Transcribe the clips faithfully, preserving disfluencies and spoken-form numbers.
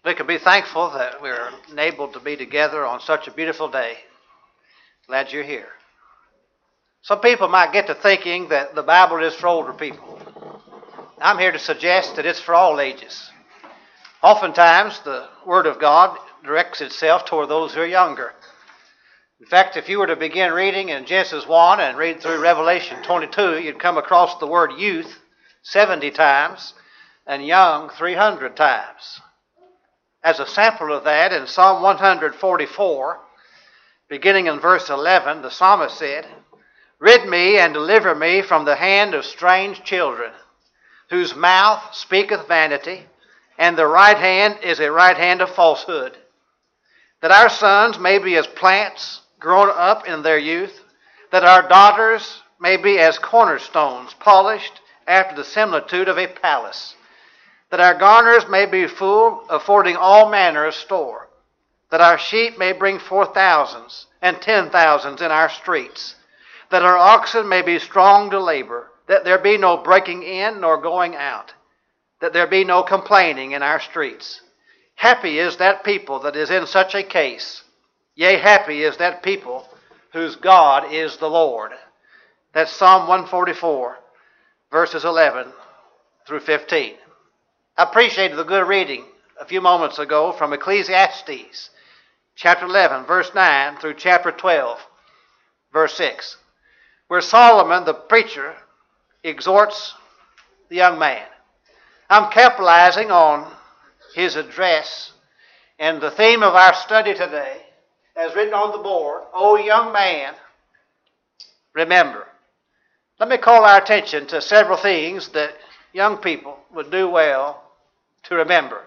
We can be thankful that we're enabled to be together on such a beautiful day. Glad you're here. Some people might get to thinking that the Bible is for older people. I'm here to suggest that it's for all ages. Oftentimes, the Word of God directs itself toward those who are younger. In fact, if you were to begin reading in Genesis one and read through Revelation twenty-two, you'd come across the word youth seventy times and young three hundred times. As a sample of that, in Psalm one forty-four, beginning in verse eleven, the psalmist said, "Rid me and deliver me from the hand of strange children, whose mouth speaketh vanity, and their right hand is a right hand of falsehood. That our sons may be as plants grown up in their youth, that our daughters may be as cornerstones polished after the similitude of a palace. That our garners may be full, affording all manner of store. That our sheep may bring forth thousands and ten thousands in our streets. That our oxen may be strong to labor. That there be no breaking in nor going out. That there be no complaining in our streets. Happy is that people that is in such a case. Yea, happy is that people whose God is the Lord." That's Psalm one forty-four, verses eleven through fifteen. I appreciated the good reading a few moments ago from Ecclesiastes, chapter eleven, verse nine, through chapter twelve, verse six, where Solomon, the preacher, exhorts the young man. I'm capitalizing on his address, and the theme of our study today, as written on the board, "O young man, remember." Let me call our attention to several things that young people would do well to remember.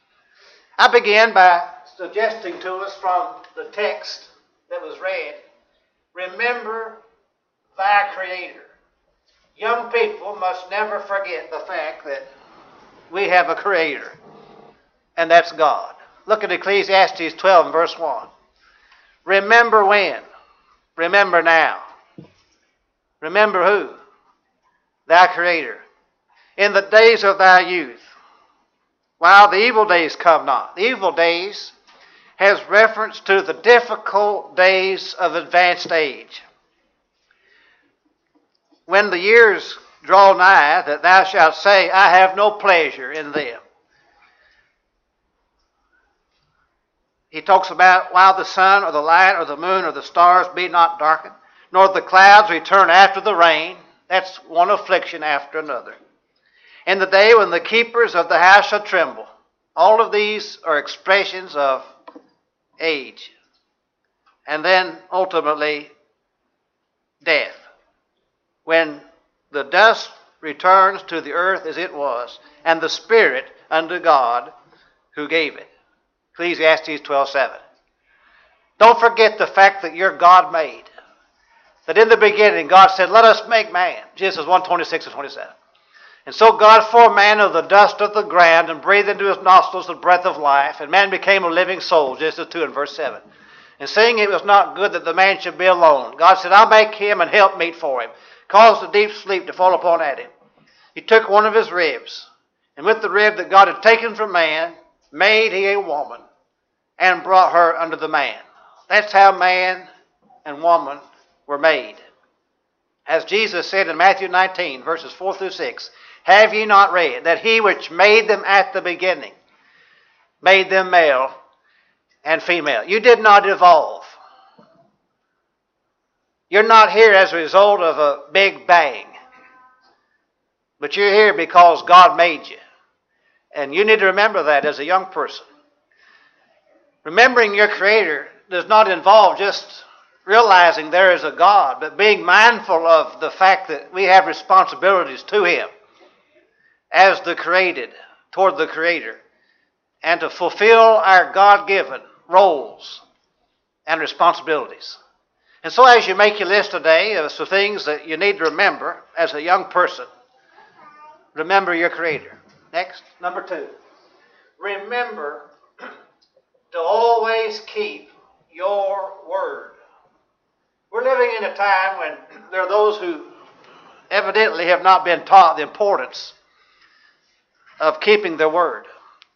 I begin by suggesting to us from the text that was read, remember thy Creator. Young people must never forget the fact that we have a Creator, and that's God. Look at Ecclesiastes twelve and verse one. Remember when? Remember now. Remember who? Thy Creator. In the days of thy youth, while the evil days come not. The evil days has reference to the difficult days of advanced age. When the years draw nigh, that thou shalt say, I have no pleasure in them. He talks about while the sun or the light or the moon or the stars be not darkened, nor the clouds return after the rain. That's one affliction after another. In the day when the keepers of the house shall tremble. All of these are expressions of age. And then ultimately, death. When the dust returns to the earth as it was, and the spirit unto God who gave it. Ecclesiastes twelve seven. Don't forget the fact that you're God made. That in the beginning God said, let us make man. Genesis one twenty-six and twenty-seven. And so God formed man of the dust of the ground and breathed into his nostrils the breath of life, and man became a living soul. Genesis two and verse seven. And seeing it was not good that the man should be alone, God said, I'll make him an helpmeet for him. Caused a deep sleep to fall upon Adam. He took one of his ribs, and with the rib that God had taken from man, made he a woman, and brought her unto the man. That's how man and woman were made. As Jesus said in Matthew nineteen, verses four through six, have ye not read that he which made them at the beginning made them male and female? You did not evolve. You're not here as a result of a big bang. But you're here because God made you. And you need to remember that as a young person. Remembering your Creator does not involve just realizing there is a God, but being mindful of the fact that we have responsibilities to Him as the created, toward the Creator, and to fulfill our God-given roles and responsibilities. And so as you make your list today of some things that you need to remember as a young person, remember your Creator. Next, number two. Remember to always keep your word. We're living in a time when there are those who evidently have not been taught the importance of keeping their word.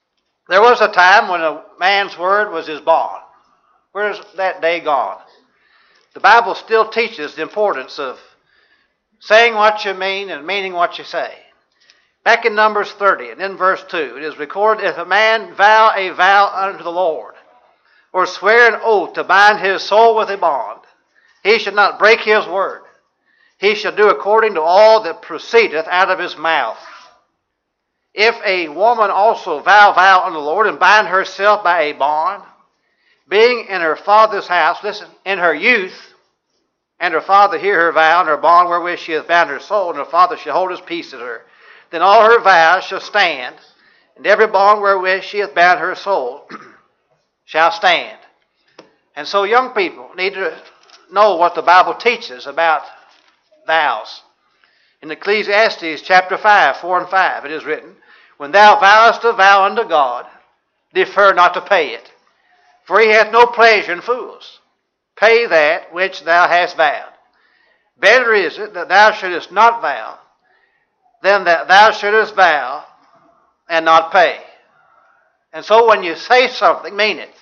There was a time when a man's word was his bond. Where's that day gone? The Bible still teaches the importance of saying what you mean and meaning what you say. Back in Numbers thirty and in verse two, it is recorded, if a man vow a vow unto the Lord, or swear an oath to bind his soul with a bond, he should not break his word. He shall do according to all that proceedeth out of his mouth. If a woman also vow vow unto the Lord, and bind herself by a bond, being in her father's house, listen, in her youth, and her father hear her vow, and her bond wherewith she hath bound her soul, and her father shall hold his peace at her, then all her vows shall stand, and every bond wherewith she hath bound her soul shall stand. And so young people need to know what the Bible teaches about vows. In Ecclesiastes chapter five, four and five, it is written, when thou vowest a vow unto God, defer not to pay it, for he hath no pleasure in fools. Pay that which thou hast vowed. Better is it that thou shouldest not vow, than that thou shouldest vow and not pay. And so when you say something, mean it.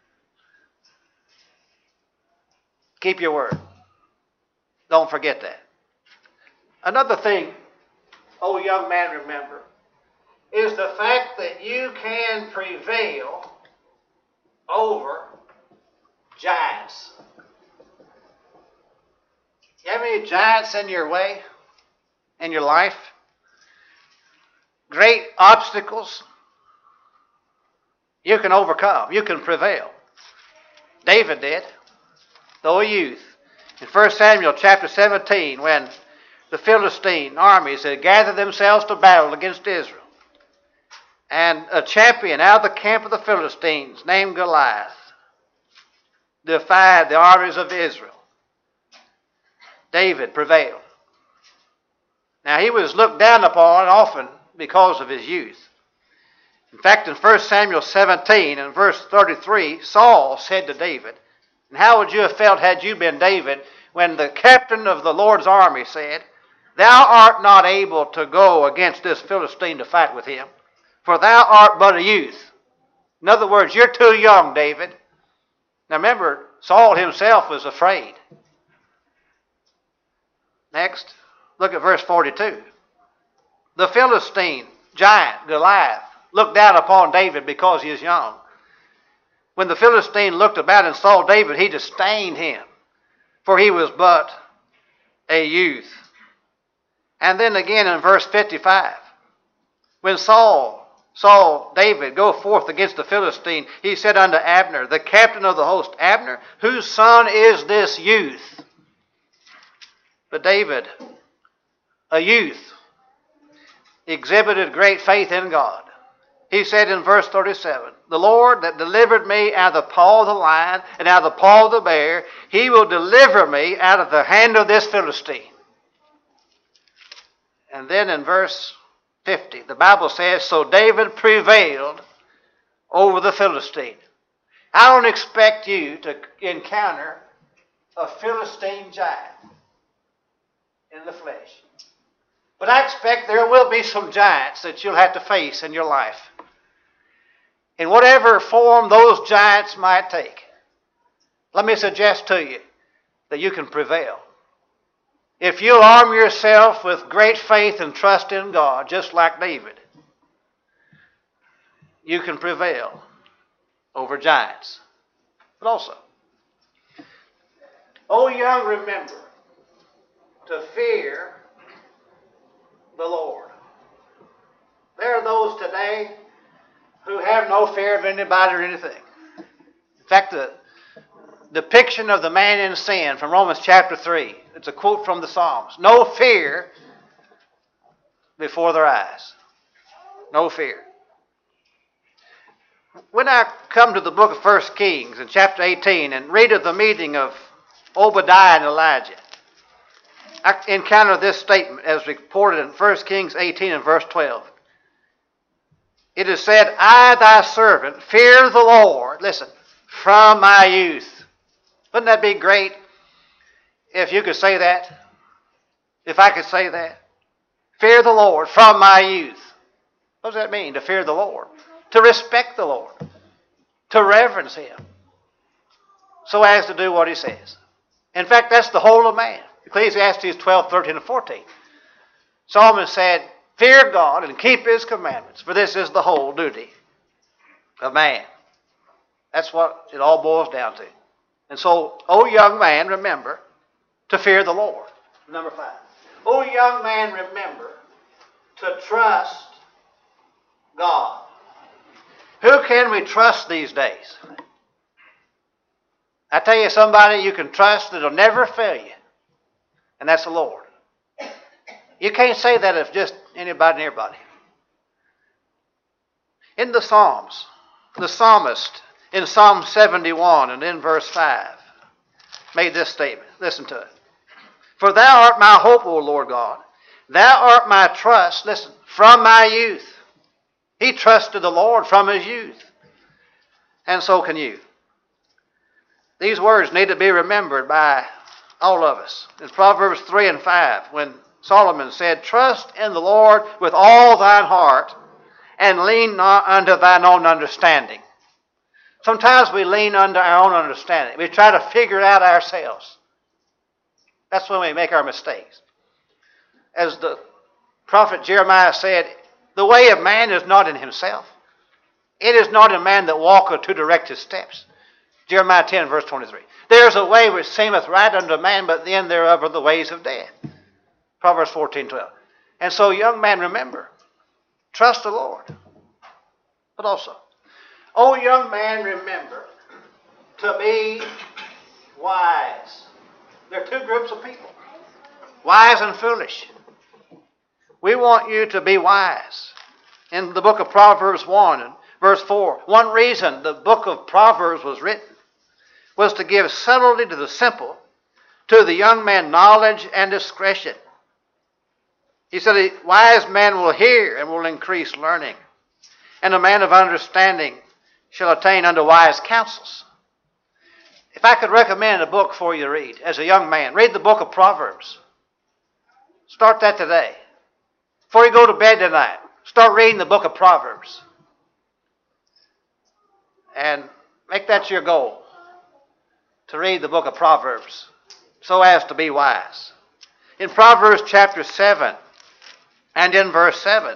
Keep your word. Don't forget that. Another thing, oh young man, remember, is the fact that you can prevail over giants. You have any giants in your way, in your life? Great obstacles you can overcome. You can prevail. David did, though a youth. In First Samuel chapter seventeen, when the Philistine armies had gathered themselves to battle against Israel, and a champion out of the camp of the Philistines named Goliath defied the armies of Israel, David prevailed. Now he was looked down upon often because of his youth. In fact, in First Samuel seventeen and verse thirty-three, Saul said to David, and how would you have felt had you been David when the captain of the Lord's army said, thou art not able to go against this Philistine to fight with him, for thou art but a youth. In other words, you're too young, David. Now remember, Saul himself was afraid. Next, look at verse forty-two. The Philistine giant, Goliath, looked down upon David because he is young. When the Philistine looked about and saw David, he disdained him, for he was but a youth. And then again in verse fifty-five, when Saul saw David go forth against the Philistine, he said unto Abner, the captain of the host, Abner, whose son is this youth? But David, a youth, exhibited great faith in God. He said in verse thirty-seven, the Lord that delivered me out of the paw of the lion and out of the paw of the bear, he will deliver me out of the hand of this Philistine. And then in verse fifty, the Bible says, so David prevailed over the Philistine. I don't expect you to encounter a Philistine giant in the flesh. But I expect there will be some giants that you'll have to face in your life. In whatever form those giants might take, let me suggest to you that you can prevail. If you'll arm yourself with great faith and trust in God, just like David, you can prevail over giants. But also, oh young, remember to fear the Lord. There are those today who have no fear of anybody or anything. In fact, the depiction of the man in sin from Romans chapter three, it's a quote from the Psalms. No fear before their eyes. No fear. When I come to the book of First Kings in chapter eighteen and read of the meeting of Obadiah and Elijah, I encounter this statement as reported in First Kings eighteen and verse twelve. It is said, I, thy servant, fear the Lord, listen, from my youth. Wouldn't that be great if you could say that? If I could say that? Fear the Lord from my youth. What does that mean, to fear the Lord? to respect the Lord, to reverence Him, so as to do what He says. In fact, that's the whole of man. Ecclesiastes twelve, thirteen, and fourteen. Solomon said, fear God and keep His commandments, for this is the whole duty of man. That's what it all boils down to. And so, O young man, remember to fear the Lord. Number five. O young man, remember to trust God. Who can we trust these days? I tell you, somebody you can trust that'll never fail you, and that's the Lord. You can't say that of just anybody and everybody. In the Psalms, the psalmist in Psalm seventy-one and in verse five made this statement. Listen to it. For thou art my hope, O Lord God. Thou art my trust, listen, from my youth. He trusted the Lord from his youth. And so can you. These words need to be remembered by all of us. It's Proverbs three and five when Solomon said, trust in the Lord with all thine heart and lean not unto thine own understanding. Sometimes we lean unto our own understanding. We try to figure it out ourselves. That's when we make our mistakes. As the prophet Jeremiah said, the way of man is not in himself. It is not in man that walketh to direct his steps. Jeremiah ten, verse twenty-three. There is a way which seemeth right unto man, but the end thereof are the ways of death. Proverbs fourteen, twelve. And so, young man, remember, trust the Lord. But also, oh, young man, remember to be wise. There are two groups of people, wise and foolish. We want you to be wise. In the book of Proverbs one and verse four, one reason the book of Proverbs was written was to give subtlety to the simple, to the young man knowledge and discretion. He said, a wise man will hear and will increase learning, and a man of understanding shall attain unto wise counsels. If I could recommend a book for you to read as a young man, read the book of Proverbs. Start that today. Before you go to bed tonight, start reading the book of Proverbs. And make that your goal, to read the book of Proverbs so as to be wise. In Proverbs chapter seven and in verse seven,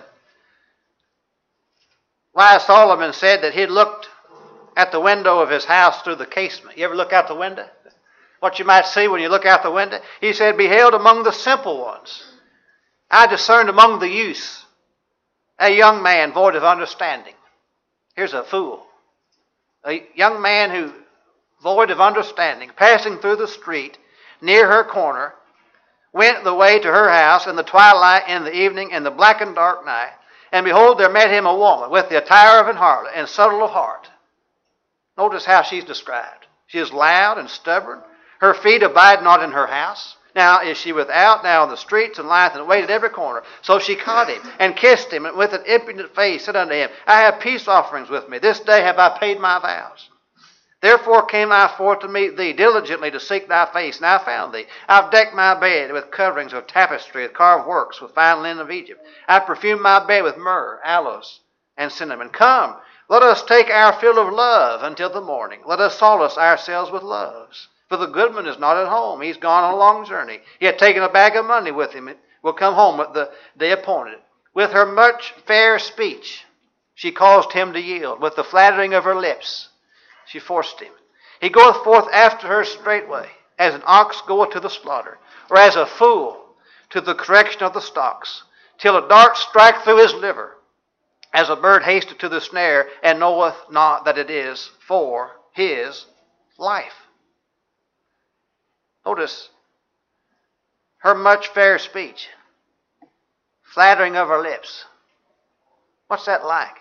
wise Solomon said that he'd looked at the window of his house through the casement. You ever look out the window? What you might see when you look out the window? He said, beheld among the simple ones, I discerned among the youths a young man void of understanding. Here's a fool. A young man who, void of understanding, passing through the street near her corner, went the way to her house in the twilight, in the evening, in the black and dark night. And behold, there met him a woman with the attire of an harlot and subtle of heart. Notice how she's described. She is loud and stubborn. Her feet abide not in her house. Now is she without, now in the streets, and lieth and wait at every corner. So she caught him, and kissed him, and with an impudent face said unto him, I have peace offerings with me. This day have I paid my vows. Therefore came I forth to meet thee, diligently to seek thy face, and I found thee. I've decked my bed with coverings of tapestry, with carved works, with fine linen of Egypt. I perfumed my bed with myrrh, aloes, and cinnamon. Come, let us take our fill of love until the morning. Let us solace ourselves with loves. For the goodman is not at home. He's gone on a long journey. He had taken a bag of money with him. It will come home at the day appointed. With her much fair speech, she caused him to yield. With the flattering of her lips, she forced him. He goeth forth after her straightway, as an ox goeth to the slaughter, or as a fool to the correction of the stocks, till a dart strike through his liver, as a bird hasteth to the snare, and knoweth not that it is for his life. Notice her much fair speech, flattering of her lips. What's that like?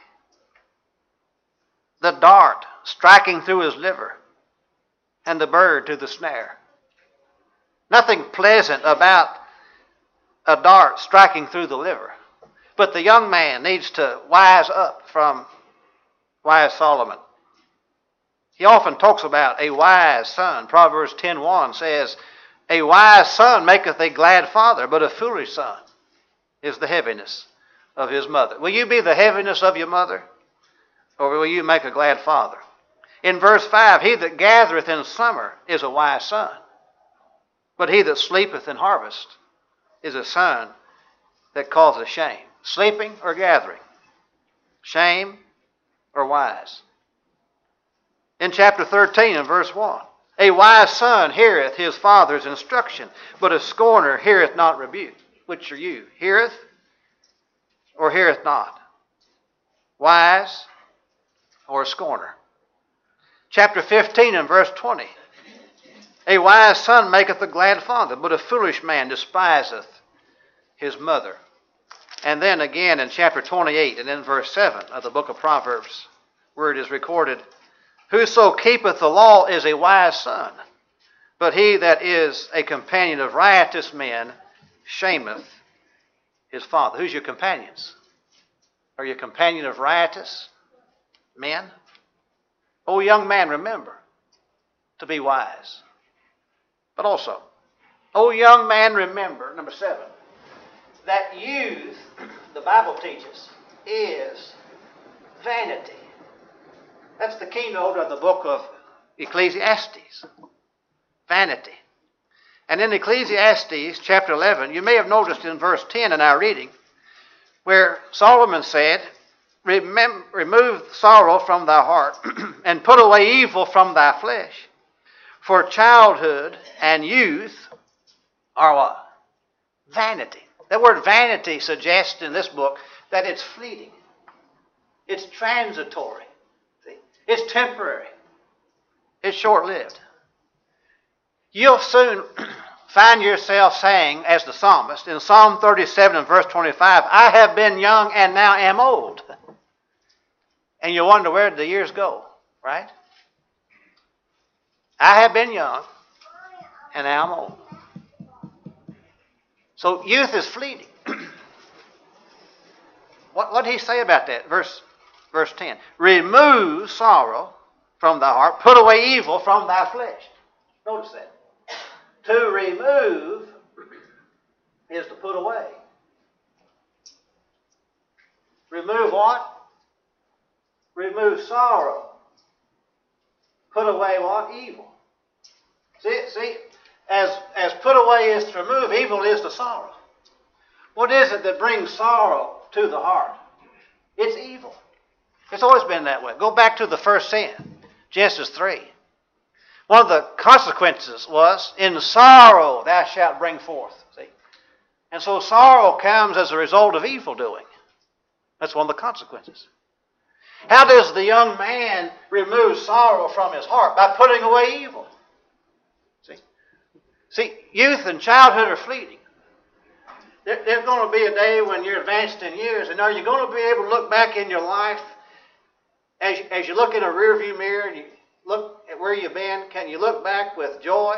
The dart striking through his liver, and the bird to the snare. Nothing pleasant about a dart striking through the liver. But the young man needs to wise up from wise Solomon. He often talks about a wise son. Proverbs ten one says, a wise son maketh a glad father, but a foolish son is the heaviness of his mother. Will you be the heaviness of your mother? Or will you make a glad father? In verse five, he that gathereth in summer is a wise son, but he that sleepeth in harvest is a son that causeth shame. Sleeping or gathering? Shame or wise? In chapter thirteen and verse one, a wise son heareth his father's instruction, but a scorner heareth not rebuke. Which are you? Heareth or heareth not? Wise or a scorner? Chapter fifteen and verse twenty. A wise son maketh a glad father, but a foolish man despiseth his mother. And then again in chapter twenty-eight and in verse seven of the book of Proverbs, where it is recorded, whoso keepeth the law is a wise son, but he that is a companion of riotous men shameth his father. Who's your companions? Are you a companion of riotous men? Oh, young man, remember to be wise. But also, oh, young man, remember, number seven, that youth, the Bible teaches, is vanity. That's the keynote of the book of Ecclesiastes. Vanity. And in Ecclesiastes chapter eleven, you may have noticed in verse ten in our reading, where Solomon said, Remem- remove sorrow from thy heart and put away evil from thy flesh. For childhood and youth are what? Vanity. That word vanity suggests in this book that it's fleeting. It's transitory. See? It's temporary. It's short-lived. You'll soon find yourself saying, as the psalmist, in Psalm thirty-seven and verse twenty-five, I have been young and now am old. And you wonder, where did the years go? Right? I have been young and now I'm old. So youth is fleeting. what what did he say about that? Verse, verse ten. Remove sorrow from thy heart, put away evil from thy flesh. Notice that. To remove is to put away. Remove what? Remove sorrow. Put away what? Evil. See, see, as, as put away is to remove, evil is to sorrow. What is it that brings sorrow to the heart? It's evil. It's always been that way. Go back to the first sin, Genesis three. One of the consequences was, in sorrow thou shalt bring forth. See? And so sorrow comes as a result of evil doing. That's one of the consequences. How does the young man remove sorrow from his heart? By putting away evil. See? See, youth and childhood are fleeting. There, there's going to be a day when you're advanced in years, and are you going to be able to look back in your life as, as you look in a rearview mirror and you look at where you've been? Can you look back with joy?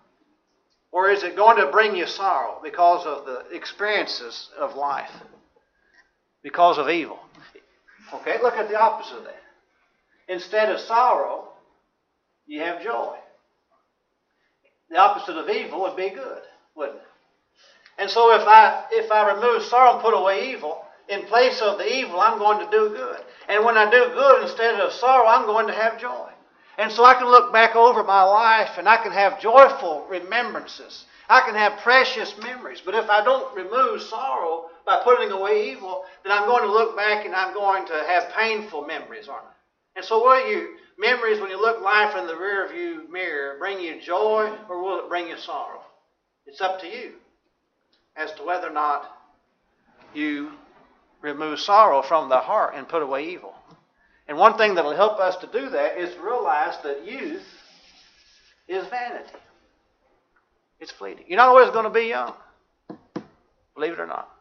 Or is it going to bring you sorrow because of the experiences of life? Because of evil? Okay, look at the opposite of that. Instead of sorrow, you have joy. The opposite of evil would be good, wouldn't it? And so if I if I remove sorrow and put away evil, in place of the evil, I'm going to do good. And when I do good, instead of sorrow, I'm going to have joy. And so I can look back over my life and I can have joyful remembrances. I can have precious memories. But if I don't remove sorrow by putting away evil, then I'm going to look back and I'm going to have painful memories, aren't I? And so will you, memories when you look life in the rearview mirror, bring you joy or will it bring you sorrow? It's up to you as to whether or not you remove sorrow from the heart and put away evil. And one thing that will help us to do that is to realize that youth is vanity. It's fleeting. You're not always going to be young, believe it or not.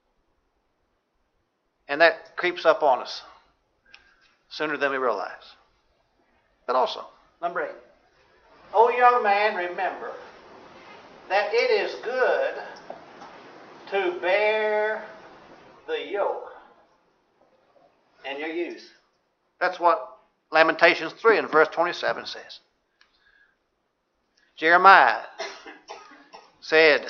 And that creeps up on us sooner than we realize. But also, number eight. O young man, remember that it is good to bear the yoke in your youth. That's what Lamentations three and verse twenty-seven says. Jeremiah said,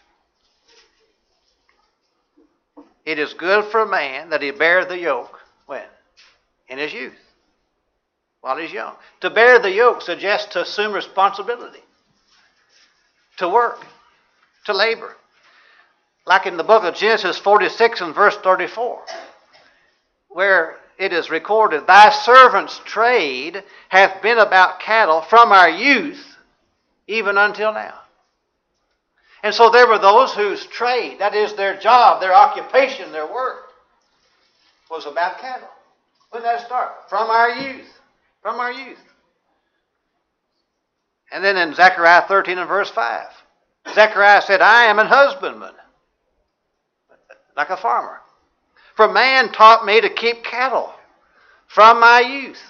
it is good for a man that he bear the yoke When? In his youth, while he's young. To bear the yoke suggests to assume responsibility, to work, to labor. Like in the book of Genesis forty-six and verse thirty-four, where it is recorded, thy servant's trade hath been about cattle from our youth even until now. And so there were those whose trade, that is their job, their occupation, their work, was about cattle. When did that start? From our youth. From our youth. And then in Zechariah thirteen and verse five, Zechariah said, I am an husbandman, like a farmer. For man taught me to keep cattle from my youth.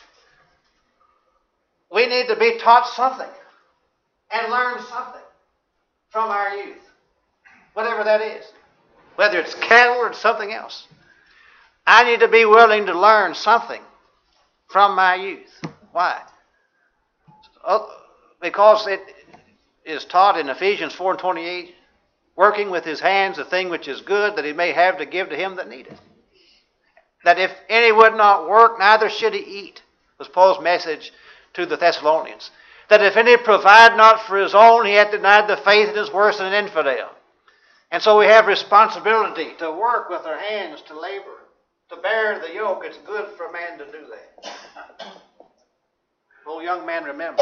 We need to be taught something and learn something from our youth, whatever that is, whether it's cattle or it's something else. I need to be willing to learn something from my youth. Why? Because it is taught in Ephesians four and twenty-eight, working with his hands the thing which is good, that he may have to give to him that needeth. That if any would not work, neither should he eat, was Paul's message to the Thessalonians. That if any provide not for his own, he hath denied the faith and is worse than an infidel. And so we have responsibility to work with our hands, to labor, to bear the yoke. It's good for a man to do that. Oh, young man, remember.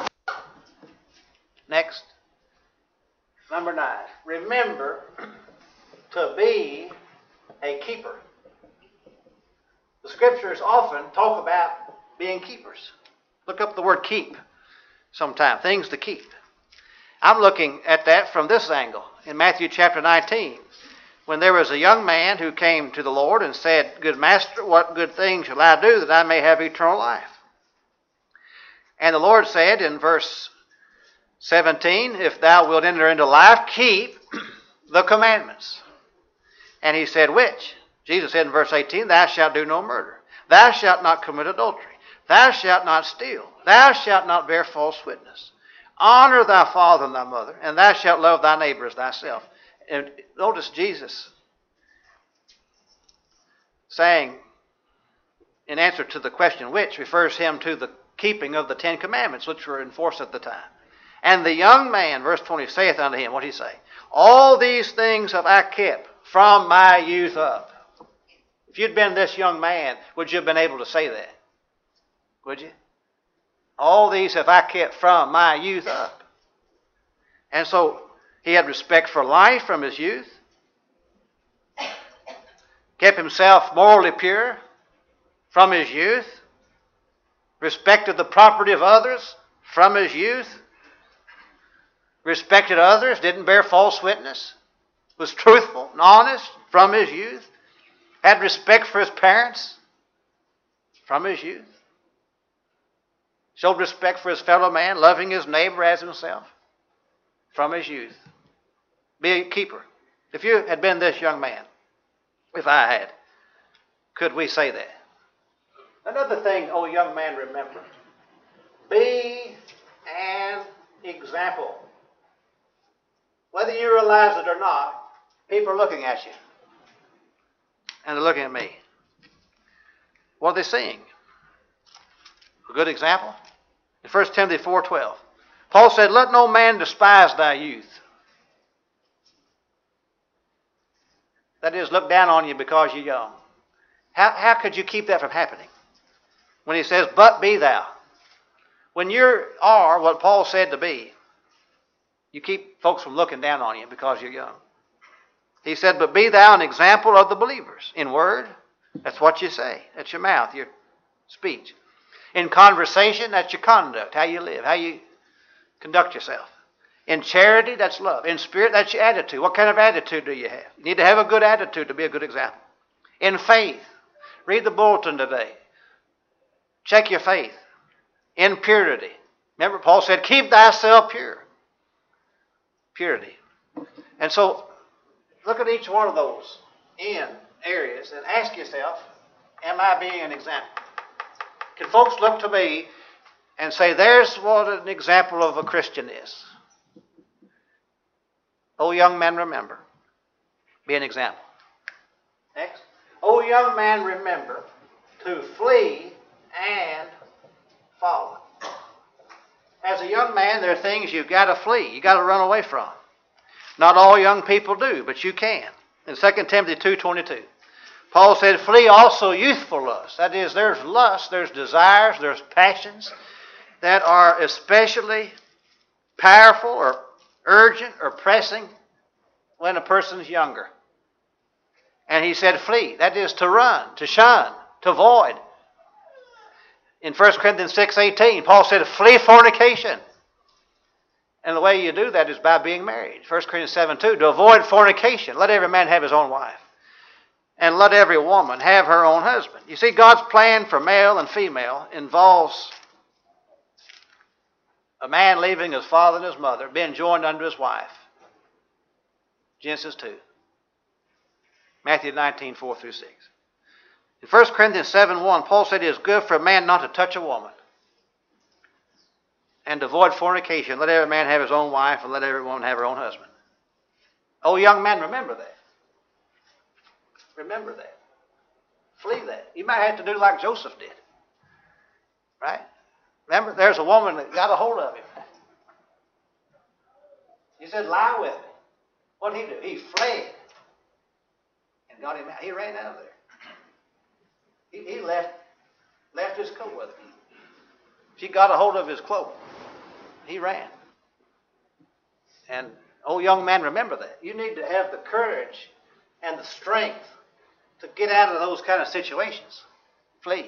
Next. Number nine. Remember to be a keeper. The scriptures often talk about being keepers. Look up the word keep sometime. Things to keep. I'm looking at that from this angle in Matthew chapter nineteen, when there was a young man who came to the Lord and said, Good master, what good thing shall I do that I may have eternal life? And the Lord said in verse seventeen, If thou wilt enter into life, keep the commandments. And he said, Which? Jesus said in verse eighteen, Thou shalt do no murder. Thou shalt not commit adultery. Thou shalt not steal. Thou shalt not bear false witness. Honor thy father and thy mother, and thou shalt love thy neighbor as thyself. And notice Jesus saying, in answer to the question which, refers him to the keeping of the Ten Commandments, which were in force at the time. And the young man, verse twenty, saith unto him, what did he say? All these things have I kept from my youth up. If you'd been this young man, would you have been able to say that? Would you? All these have I kept from my youth up. And so he had respect for life from his youth. Kept himself morally pure from his youth. Respected the property of others from his youth. Respected others, didn't bear false witness. Was truthful and honest from his youth. Had respect for his parents from his youth. Showed respect for his fellow man, loving his neighbor as himself from his youth. Be a keeper. If you had been this young man, if I had, could we say that? Another thing, oh young man, remember. Be an example. Whether you realize it or not, people are looking at you. And they're looking at me. What are they seeing? A good example? In First Timothy four twelve. Paul said, Let no man despise thy youth. That is, look down on you because you're young. How, how could you keep that from happening? When he says, But be thou. When you are what Paul said to be, you keep folks from looking down on you because you're young. He said, But be thou an example of the believers. In word, that's what you say. That's your mouth, your speech. In conversation, that's your conduct, how you live, how you conduct yourself. In charity, that's love. In spirit, that's your attitude. What kind of attitude do you have? You need to have a good attitude to be a good example. In faith, read the bulletin today. Check your faith. In purity. Remember, Paul said, Keep thyself pure. Purity. And so, look at each one of those in areas and ask yourself, am I being an example? Can folks look to me and say, there's what an example of a Christian is? Oh, young men, remember, be an example. Next. O young man, remember to flee and follow. As a young man, there are things you've got to flee. You've got to run away from. Not all young people do, but you can. In Second Timothy two twenty-two, Paul said, flee also youthful lust. That is, there's lust, there's desires, there's passions that are especially powerful or urgent or pressing when a person's younger. And he said flee. That is to run, to shun, to avoid. In First Corinthians six eighteen, Paul said flee fornication. And the way you do that is by being married. First Corinthians seven two, to avoid fornication, let every man have his own wife. And let every woman have her own husband. You see, God's plan for male and female involves a man leaving his father and his mother, being joined unto his wife. Genesis two. Matthew nineteen, four through six. In First Corinthians seven one, Paul said it is good for a man not to touch a woman. And to avoid fornication, let every man have his own wife, and let every woman have her own husband. Oh, young man, remember that. Remember that. Flee that. You might have to do like Joseph did. Right? Remember, there's a woman that got a hold of him. He said, lie with me. What did he do? He fled. And got him out. He ran out of there. He, he left, left his coat with him. She got a hold of his cloak. He ran. And, oh, young man, remember that. You need to have the courage and the strength to get out of those kind of situations. Flee.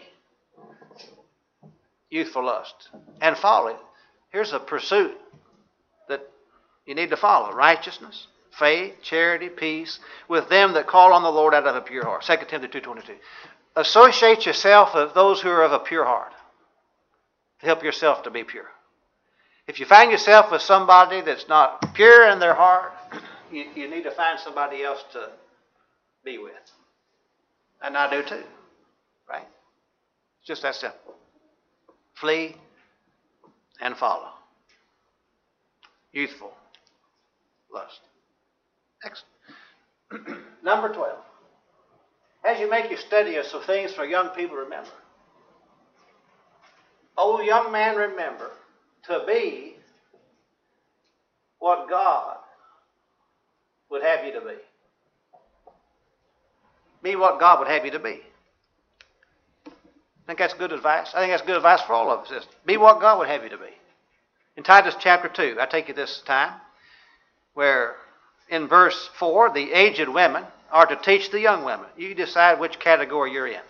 Youthful lust. And follow. Here's a pursuit that you need to follow. Righteousness, faith, charity, peace, with them that call on the Lord out of a pure heart. Second Timothy two twenty-two. Associate yourself with those who are of a pure heart. To help yourself to be pure. If you find yourself with somebody that's not pure in their heart, you, you need to find somebody else to be with. And I do too. Right? It's just that simple. Flee and follow. Youthful lust. Next. Number twelve. As you make your study of some things for young people, remember. Oh, young man, remember to be what God would have you to be. Be what God would have you to be. I think that's good advice. I think that's good advice for all of us. Is be what God would have you to be. In Titus chapter two, I take you this time, where in verse four, the aged women are to teach the young women. You decide which category you're in.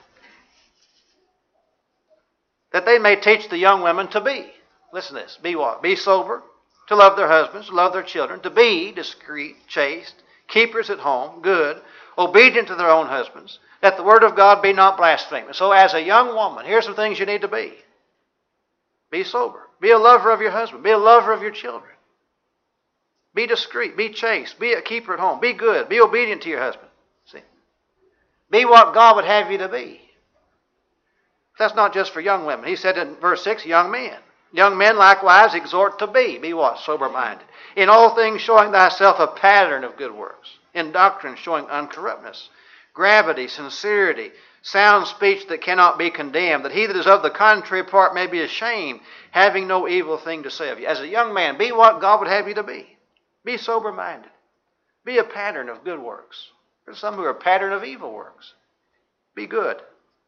That they may teach the young women to be. Listen to this. Be what? Be sober, to love their husbands, to love their children, to be discreet, chaste, keepers at home, good, obedient to their own husbands, that the word of God be not blasphemed. So as a young woman, here's some things you need to be. Be sober. Be a lover of your husband. Be a lover of your children. Be discreet. Be chaste. Be a keeper at home. Be good. Be obedient to your husband. See? Be what God would have you to be. That's not just for young women. He said in verse six, young men. Young men likewise exhort to be. Be what? Sober-minded. In all things showing thyself a pattern of good works. In doctrine showing uncorruptness. Gravity, sincerity, sound speech that cannot be condemned. That he that is of the contrary part may be ashamed, having no evil thing to say of you. As a young man, be what God would have you to be. Be sober-minded. Be a pattern of good works. There's some who are a pattern of evil works. Be good.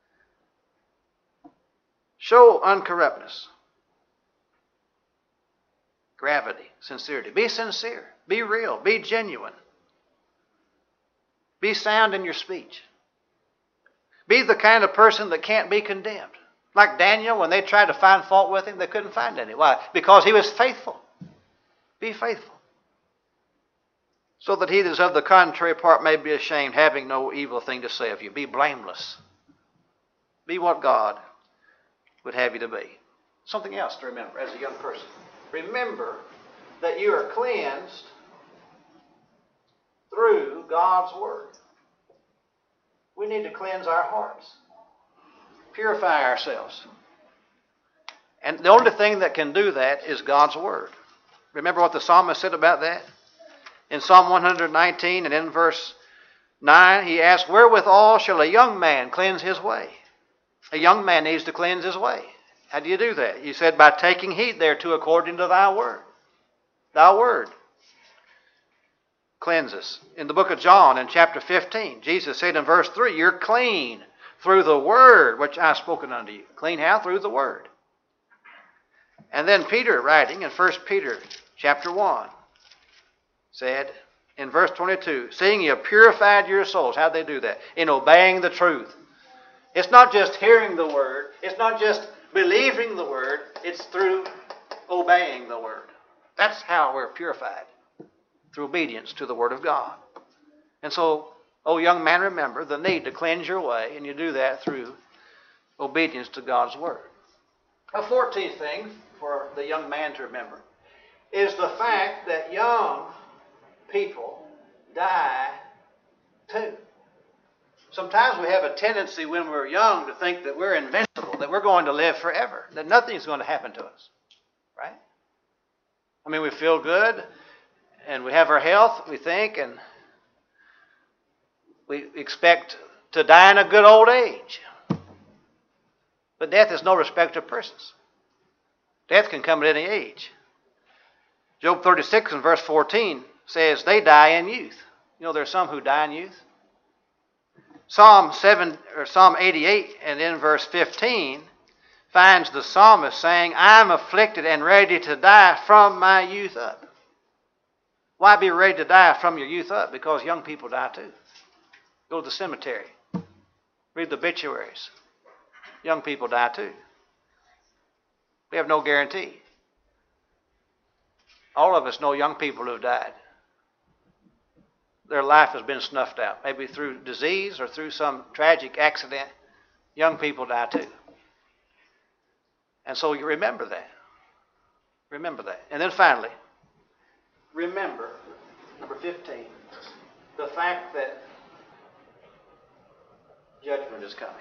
Show uncorruptness. Gravity, sincerity. Be sincere. Be real. Be genuine. Be sound in your speech. Be the kind of person that can't be condemned. Like Daniel, when they tried to find fault with him, they couldn't find any. Why? Because he was faithful. Be faithful. So that he that is of the contrary part may be ashamed, having no evil thing to say of you. Be blameless. Be what God would have you to be. Something else to remember as a young person. Remember that you are cleansed through God's Word. We need to cleanse our hearts. Purify ourselves. And the only thing that can do that is God's Word. Remember what the psalmist said about that? In Psalm one nineteen and in verse nine, he asks, wherewithal shall a young man cleanse his way? A young man needs to cleanse his way. How do you do that? He said, by taking heed thereto according to thy word. Thy word cleanses. In the book of John, in chapter fifteen, Jesus said in verse three, you're clean through the word which I have spoken unto you. Clean how? Through the word. And then Peter, writing in First Peter chapter one, said in verse twenty-two, seeing you have purified your souls. How'd they do that? In obeying the truth. It's not just hearing the word. It's not just believing the word. It's through obeying the word. That's how we're purified. Through obedience to the word of God. And so, oh young man, remember the need to cleanse your way. And you do that through obedience to God's word. A fourteenth thing for the young man to remember is the fact that young people die too. Sometimes we have a tendency when we're young to think that we're invincible, that we're going to live forever, that nothing's going to happen to us. Right? I mean, we feel good and we have our health, we think, and we expect to die in a good old age. But death is no respect of persons. Death can come at any age. Job thirty-six and verse fourteen says they die in youth. You know, there's some who die in youth. Psalm seven or Psalm eighty-eight and in verse fifteen finds the psalmist saying, I am afflicted and ready to die from my youth up. Why be ready to die from your youth up? Because young people die too. Go to the cemetery. Read the obituaries. Young people die too. We have no guarantee. All of us know young people who have died. Their life has been snuffed out, maybe through disease or through some tragic accident. Young people die too. And so you remember that. Remember that. And then finally, remember, number fifteen, the fact that judgment is coming.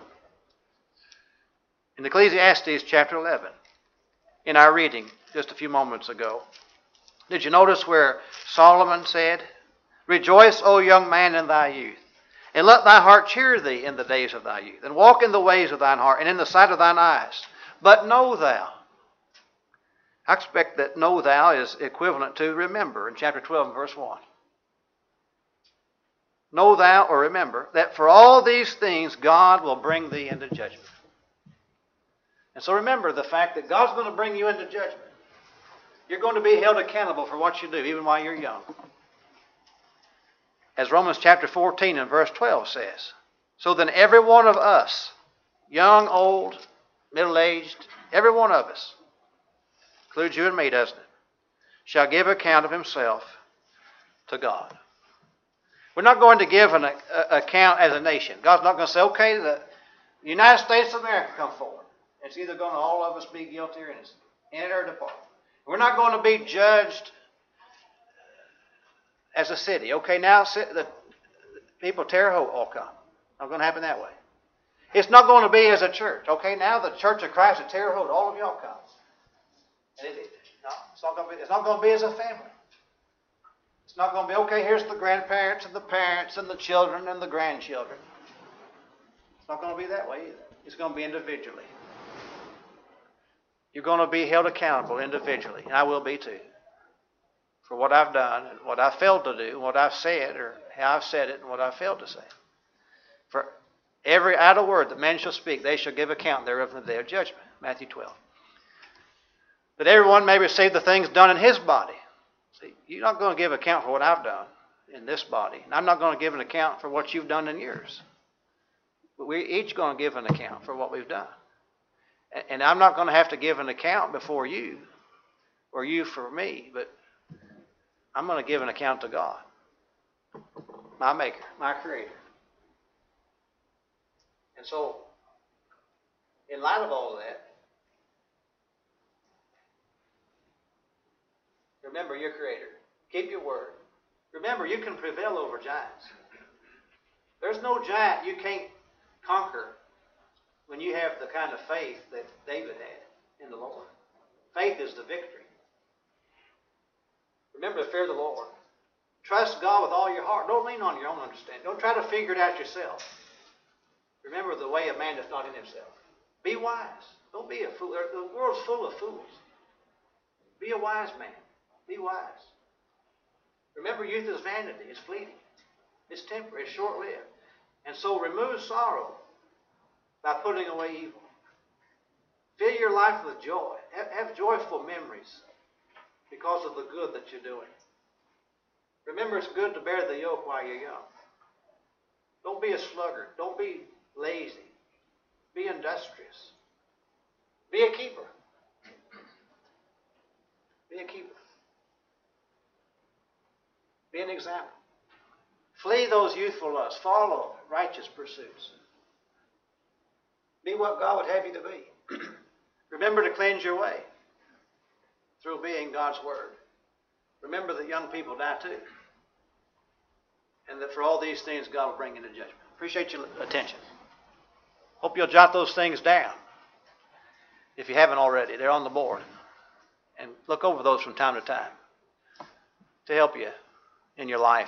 In Ecclesiastes chapter eleven, in our reading just a few moments ago, did you notice where Solomon said, rejoice, O young man, in thy youth, and let thy heart cheer thee in the days of thy youth, and walk in the ways of thine heart, and in the sight of thine eyes. But know thou. I expect that know thou is equivalent to remember in chapter twelve and verse one. Know thou, or remember, that for all these things God will bring thee into judgment. And so remember the fact that God's going to bring you into judgment. You're going to be held accountable for what you do, even while you're young. As Romans chapter fourteen and verse twelve says, so then every one of us, young, old, middle-aged, every one of us, includes you and me, doesn't it, shall give account of himself to God. We're not going to give an a, a, account as a nation. God's not going to say, okay, the United States of America come forward. It's either going to all of us be guilty or innocent, in or depart. We're not going to be judged as a city. Okay, now the people of Terre Haute all come. Not going to happen that way. It's not going to be as a church. Okay, now the Church of Christ at Terre Haute, all of y'all come. And it, no, it's not going to be. It's not going to be as a family. It's not going to be okay. Here's the grandparents and the parents and the children and the grandchildren. It's not going to be that way either. It's going to be individually. You're going to be held accountable individually, and I will be too, for what I've done and what I've failed to do, what I've said, or how I've said it and what I've failed to say. For every idle word that men shall speak, they shall give account thereof in the day of judgment. Matthew twelve. That everyone may receive the things done in his body. See, you're not going to give account for what I've done in this body, and I'm not going to give an account for what you've done in yours. But we're each going to give an account for what we've done. And I'm not going to have to give an account before you, or you for me, but I'm going to give an account to God, my Maker, my Creator. And so, in light of all of that, remember your Creator. Keep your word. Remember, you can prevail over giants. There's no giant you can't conquer when you have the kind of faith that David had in the Lord. Faith is the victory. Remember to fear the Lord Trust God with all your heart. Don't lean on your own understanding. Don't try to figure it out yourself. Remember, the way of man is not in himself. Be wise. Don't be a fool. The world's full of fools. Be a wise man. Be wise. Remember, youth is vanity. It's fleeting. It's temporary. It's short-lived. And so remove sorrow by putting away evil. Fill your life with joy. Have, have joyful memories because of the good that you're doing. Remember, it's good to bear the yoke while you're young. Don't be a sluggard. Don't be lazy. Be industrious. Be a keeper. Be a keeper. Be an example. Flee those youthful lusts. Follow righteous pursuits. Be what God would have you to be. Remember to cleanse your way through obeying God's word. Remember that young people die too. And that for all these things, God will bring into judgment. Appreciate your attention. Hope you'll jot those things down. If you haven't already, they're on the board. And look over those from time to time to help you in your life.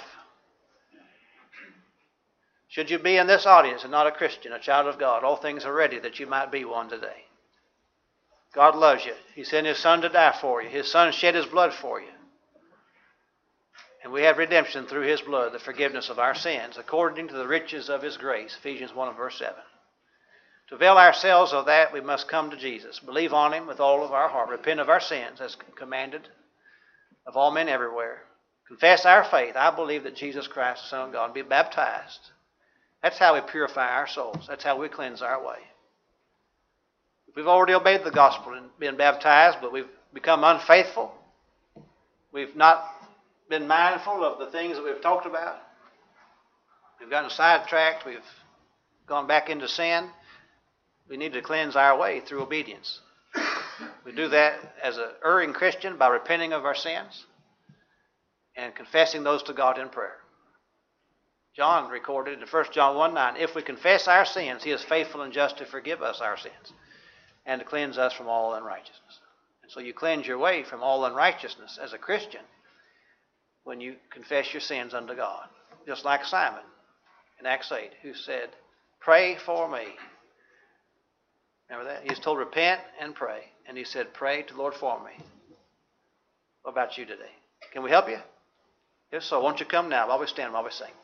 Should you be in this audience and not a Christian, a child of God, all things are ready that you might be one today. God loves you. He sent His Son to die for you. His Son shed His blood for you. And we have redemption through His blood, the forgiveness of our sins, according to the riches of His grace, Ephesians one and verse seven. To avail ourselves of that, we must come to Jesus, believe on Him with all of our heart, repent of our sins as commanded of all men everywhere, confess our faith. I believe that Jesus Christ, the Son of God, and be baptized. That's how we purify our souls. That's how we cleanse our way. If we've already obeyed the gospel and been baptized, but we've become unfaithful, we've not been mindful of the things that we've talked about, we've gotten sidetracked, we've gone back into sin, we need to cleanse our way through obedience. We do that as an erring Christian by repenting of our sins and confessing those to God in prayer. John recorded in First John one nine, if we confess our sins, He is faithful and just to forgive us our sins and to cleanse us from all unrighteousness. And so you cleanse your way from all unrighteousness as a Christian when you confess your sins unto God. Just like Simon in Acts eight, who said, pray for me. Remember that? He was told, repent and pray. And he said, pray to the Lord for me. What about you today? Can we help you? If so, won't you come now while we stand, while we sing?